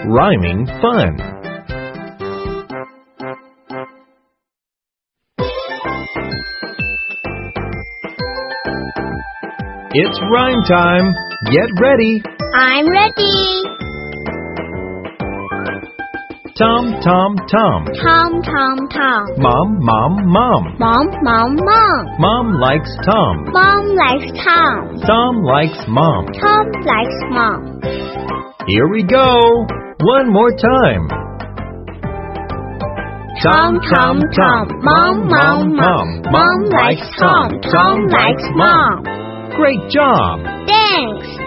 rhyming fun. It's rhyme time. Get ready. I'm ready. Tom, Tom, Tom. Tom, Tom, Tom. Mom, Mom, Mom. Mom, Mom, Mom. Mom likes Tom. Mom likes Tom. Tom likes Mom. Tom likes Mom. Here we go. One more time. Tom, Tom, Tom. Mom, Mom, Mom. Mom likes Tom. Tom likes Mom. Great job. Thanks.